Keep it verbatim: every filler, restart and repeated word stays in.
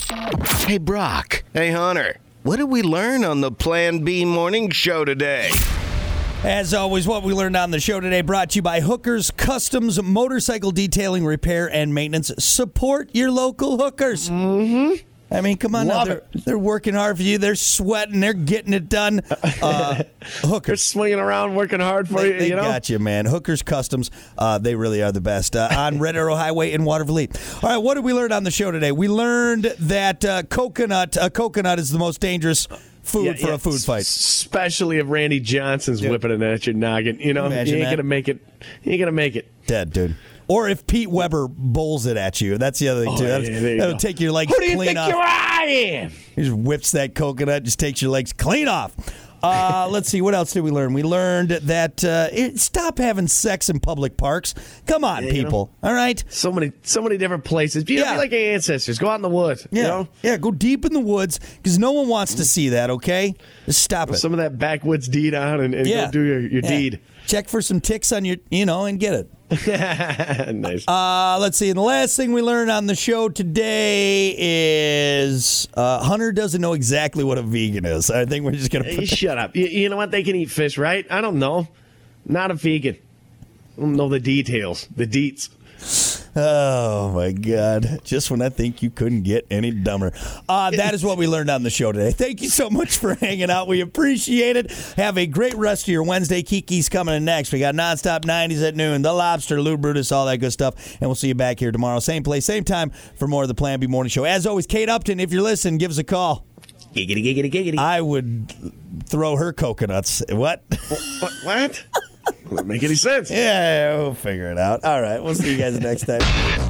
Hey, Brock. Hey, Hunter. What did we learn on the Plan B morning show today? As always, what we learned on the show today brought to you by Hookers Customs Motorcycle Detailing, Repair, and Maintenance. Support your local hookers. Mm-hmm. I mean, come on now. They're, they're working hard for you. They're sweating. They're getting it done. Uh, Hookers. They're swinging around, working hard for they, you, they you know? got you, man. Hookers Customs, uh, they really are the best. Uh, on Red Arrow Highway in Waterville. All right, what did we learn on the show today? We learned that uh, coconut, a coconut is the most dangerous food Yeah, for yeah. a food fight. Especially if Randy Johnson's Dude. whipping it at your noggin. You know, Imagine you ain't that. going to make it. You ain't going to make it. Dead, dude. Or if Pete Weber bowls it at you. That's the other thing, Oh, too. yeah, That'll, there you that'll go. take your legs Who do you clean think off. you are? I am. He just whips that coconut, just takes your legs clean off. Uh, let's see, what else did we learn? We learned that uh, it, stop having sex in public parks. Come on, Yeah, you people. All right? So many, so many different places. Be, Yeah. be like your ancestors. Go out in the woods. Yeah, You know? yeah. Go deep in the woods because no one wants to see that. Okay, just stop it. Some of that backwoods deed on and, and yeah, go do your, your Yeah. deed. Check for some ticks on your, you know, and get it. Nice. Uh, let's see. And the last thing we learned on the show today is uh, Hunter doesn't know exactly what a vegan is. I think we're just gonna. Hey, Put shut up. You, you know what? They can eat fish, right? I don't know. Not a vegan. I don't know the details. The deets. Oh, my God. Just when I think you couldn't get any dumber. Uh, that is what we learned on the show today. Thank you so much for hanging out. We appreciate it. Have a great rest of your Wednesday. Kiki's coming in next. We got Nonstop nineties at noon, The Lobster, Lou Brutus, all that good stuff. And we'll see you back here tomorrow. Same place, same time for more of the Plan B Morning Show. As always, Kate Upton, if you're listening, give us a call. Giggity, giggity, giggity. I would throw her coconuts. What? What? What? Doesn't make any sense. Yeah, we'll figure it out. All right. We'll see you guys next time.